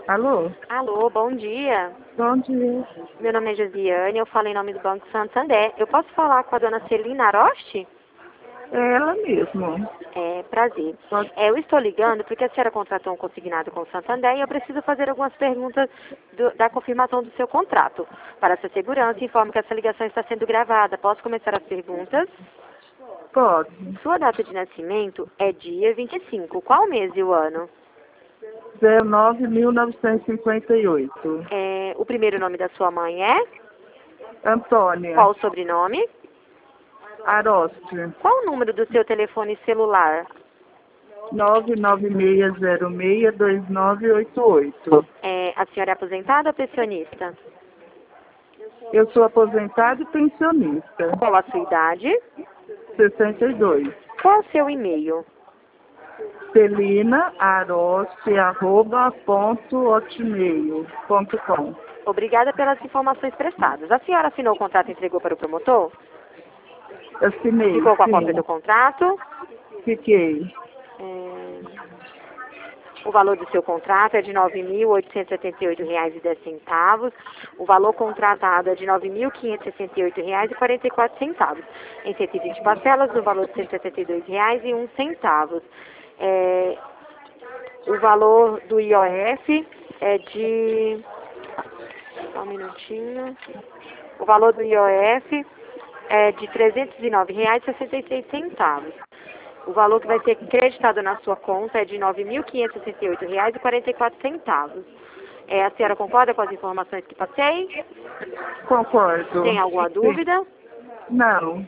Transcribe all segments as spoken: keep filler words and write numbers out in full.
Alô? Alô, bom dia. Bom dia. Meu nome é Josiane, eu falo em nome do Banco Santander. Eu posso falar com a dona Celina Aroste? É ela mesmo. É, prazer. Pode... É, eu estou ligando porque a senhora contratou um consignado com o Santander e eu preciso fazer algumas perguntas do- da confirmação do seu contrato. Para sua segurança, informo que essa ligação está sendo gravada. Posso começar as perguntas? Pode. Sua data de nascimento é dia vinte e cinco. Qual mês e o ano? zero nove mil novecentos e cinquenta e oito. É, o primeiro nome da sua mãe é? Antônia. Qual o sobrenome? Aroste. Qual o número do seu telefone celular? nove nove seis zero seis dois nove oito oito. É, a senhora é aposentada ou pensionista? Eu sou aposentada e pensionista. Qual a sua idade? sessenta e dois. Qual o seu e-mail? Celina Aroste, arroba, ponto, hotmail, ponto com. Obrigada pelas informações prestadas. A senhora assinou o contrato e entregou para o promotor? Assinei, Ficou com a cópia do sim. contrato? Fiquei. É, o valor do seu contrato é de nove mil oitocentos e setenta e oito reais e dez centavos. O valor contratado é de nove mil quinhentos e sessenta e oito reais e quarenta e quatro centavos. Em cento e vinte parcelas, no valor de cento e setenta e dois reais e um centavo. É, o valor do I O F é de... Só um minutinho. O valor do I O F é de trezentos e nove reais e sessenta e seis centavos. O valor que vai ser creditado na sua conta é de nove mil quinhentos e sessenta e oito reais e quarenta e quatro centavos. É, a senhora concorda com as informações que passei? Concordo. Tem alguma Sim. dúvida? Não.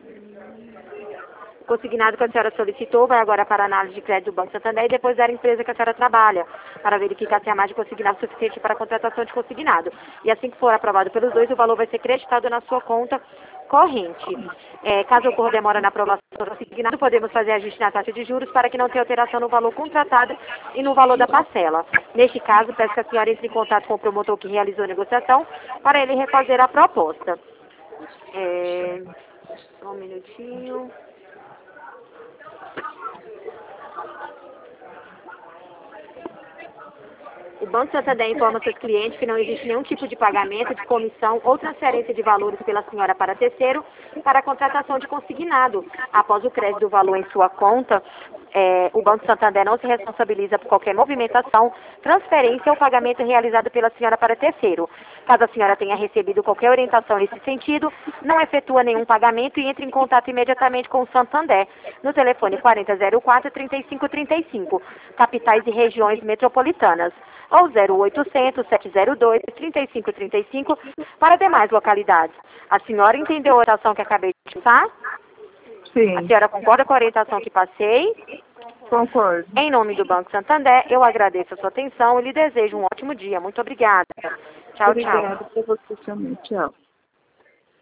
O consignado que a senhora solicitou vai agora para a análise de crédito do Banco Santander e depois da empresa que a senhora trabalha, para verificar se há mais de consignado suficiente para a contratação de consignado. E assim que for aprovado pelos dois, o valor vai ser creditado na sua conta corrente. É, caso ocorra demora na aprovação do consignado, podemos fazer ajuste na taxa de juros para que não tenha alteração no valor contratado e no valor da parcela. Neste caso, peço que a senhora entre em contato com o promotor que realizou a negociação para ele refazer a proposta. É, só um minutinho. O Banco Santander informa seus clientes que não existe nenhum tipo de pagamento, de comissão ou transferência de valores pela senhora para terceiro para a contratação de consignado. Após o crédito do valor em sua conta, é, o Banco Santander não se responsabiliza por qualquer movimentação, transferência ou pagamento realizado pela senhora para terceiro. Caso a senhora tenha recebido qualquer orientação nesse sentido, não efetua nenhum pagamento e entre em contato imediatamente com o Santander, no telefone quarenta zero quatro, trinta e cinco trinta e cinco, capitais e regiões metropolitanas, ou zero oitocentos, sete zero dois, trinta e cinco trinta e cinco para demais localidades. A senhora entendeu a orientação que acabei de passar? Sim. A senhora concorda com a orientação que passei? Concordo. Em nome do Banco Santander, eu agradeço a sua atenção e lhe desejo um ótimo dia. Muito obrigada. Tchau, tchau. Obrigada por você também. Tchau.